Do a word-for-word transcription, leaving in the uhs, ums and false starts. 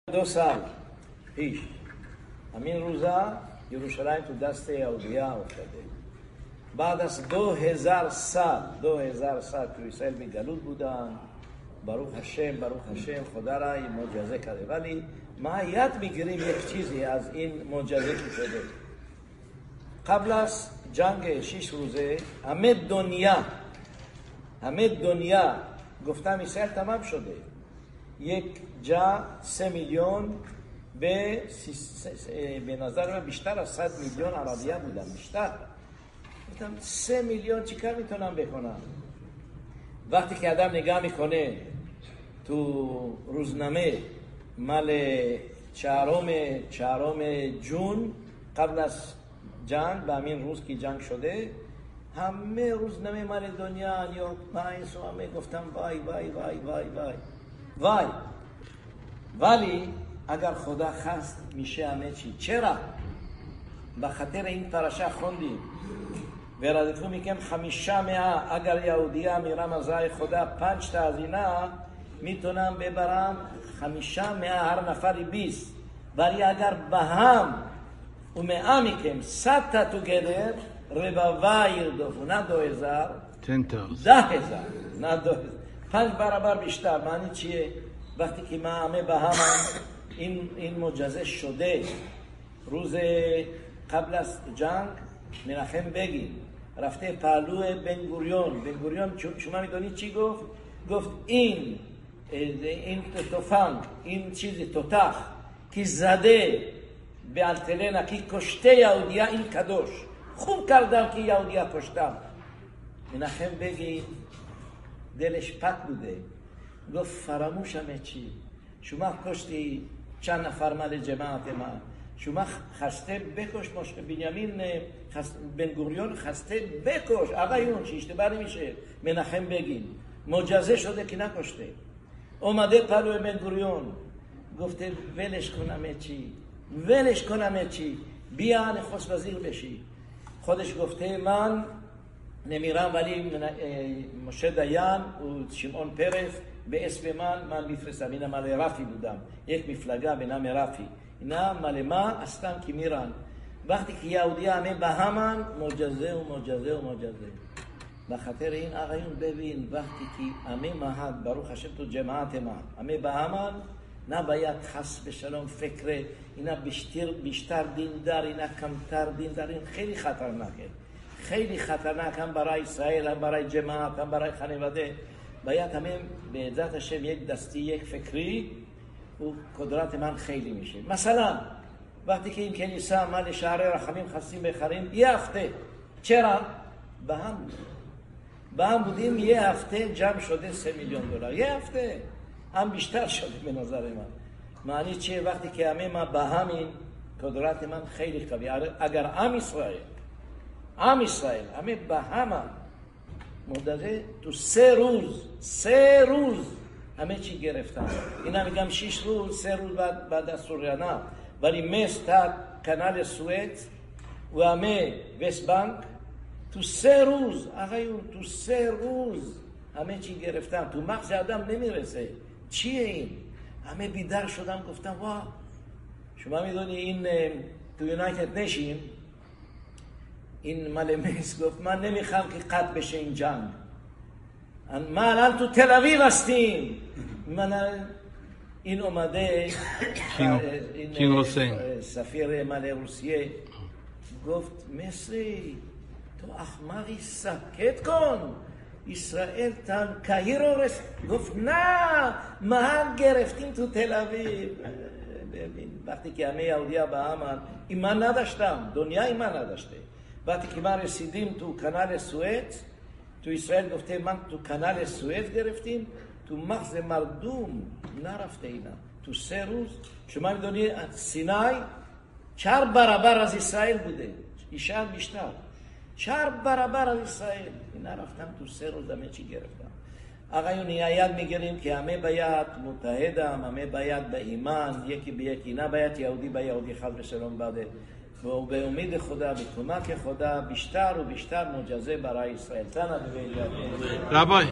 دو سال پیش همین روزا یروشلایم تو دست یهودیا افتاده. بعد از دو هزار سال دو هزار سال تو اسرائیل بگلوت بودن. برוך השם برוך השם خدا را این معجزه کرده. ولی ما یاد میگیریم یک چیزی از این معجزه که شده. قبل از جنگ شش روزه همه دنیا همه دنیا گفتم اسرائیل تمام شده. یک جا سه میلیون به به نظر من بیشتر از صد میلیون عربیه بودن. بیشتر گفتم سه میلیون چیکار میتونم بکنم؟ وقتی که آدم نگاه میکنه تو روزنامه مال چهارم چهارم جون قبل از جنگ و همین روز که جنگ شده همه روزنامه مال دنیا نیویورک تایمز و همه گفتم وای وای وای وای وای وای. ولی اگر خدا خواست میشه همه چی. چرا؟ به خاطر این پرشه خوندیم ورادتو میگم خمیشه ماه اگر یهودیا میرم از راه خدا پنج تا از اینا میتونم ببرم خمیشه ماه هر نفری بیست. ولی اگر به هم و ماه میکم صد تا تو گدر رباویر دو نه دو هزار ده هزار نه دو هزار پنج برابر بیشتر. معنی چیه؟ وقتی که ما همه به هم این این معجزه شده. روز قبل از جنگ مناخم بگین رفته پهلو بن گوریون. بن گوریون شما میدونید چی گفت؟ گفت این این توفنگ این چیزی توتاخ که زده به التلنا که کشته یهودیا این کدوش. خوب کردم که یهودیا کشتم. مناخم بگین دلش پاک بوده. گفت فراموش همه چی. شما کشتی چند نفر مال جماعت ما. شما خسته بکش. مشت بنیامین بن گوریون خسته بکش. آقایون چی اشتباه میشه؟ مناخم بگین معجزه شده که نکشته. اومده پلو بن گوریون گفته ولش کن همه چی ولش کن همه چی بیا نخست وزیر بشی. خودش گفته من نمیرم ولی مشه دیان و شمعون پرس به اسم من من میفرستم. اینا مال رفی بودم. یک مفلگه به نام رفی. اینا مال ما هستن که میرن. وقتی که یهودیا همه به همان معجزه و معجزه و معجزه. به خاطر این آقایون ببین وقتی که همه ماهد برוך השם تو جماعت ما همه به همان نباید خاص بشلون فکر اینا بیشتر بیشتر دیندار اینا کمتر دیندار. این خیلی خطرناکه. خیلی خطرناک هم برای اسرائیل هم برای جماعت هم برای خانواده. باید همه به ذات השם یک دستی یک فکری و قدرت من خیلی میشه. مثلا وقتی که این کنیسه مال شهر رحمیم خواستیم بخریم یه هفته. چرا؟ به هم به هم بودیم یه هفته جمع شده سه میلیون دلار. یه هفته هم بیشتر شده به نظر من. معنی چیه؟ وقتی که همه ما به همین قدرت من خیلی قوی. اگر هم اسرائیل هم اسرائیل همه به هم مدده تو سه روز سه روز همه چی گرفتن. اینا میگم شش روز سه روز بعد بعد از سوریه نه. ولی مصر تا کانال سوئد و همه وست بانک تو سه روز آقایون تو سه روز همه چی گرفتن. تو مغز آدم نمیرسه. چیه این؟ همه بیدار شدن گفتن وا. شما میدونی این تو یونایتد نیشن این مال مصر گفت من نمیخوام که قطع بشه این جنگ. ما الان تو تل اویو هستیم. من این اومده این سفیر مال روسیه گفت مصری تو احمقی سکت کن. اسرائیل تن کاهیرو رس. گفت نه ما گرفتیم تو تل اویو. ببین وقتی که همه یهودیا به هم ایمان نداشتم. دنیا ایمان نداشته. وقتی که ما رسیدیم تو کانال سوئد تو اسرائیل گفته من تو کانال سوئد گرفتیم. تو مغز مردم نرفته اینا. تو سه روز شما میدونید سینای چهار برابر از اسرائیل بوده. ایشان بیشتر چهار برابر از اسرائیل. اینا رفتن تو سه روز همه چی گرفتن. آقایون یاد میگیریم که همه باید متحد هم همه باید به ایمان یکی به یکی. نباید یهودی به یهودی خلق بشرون بده. و به امید خدا به کمک خدا بیشتر و بیشتر معجزه برای اسرائیل. تنها به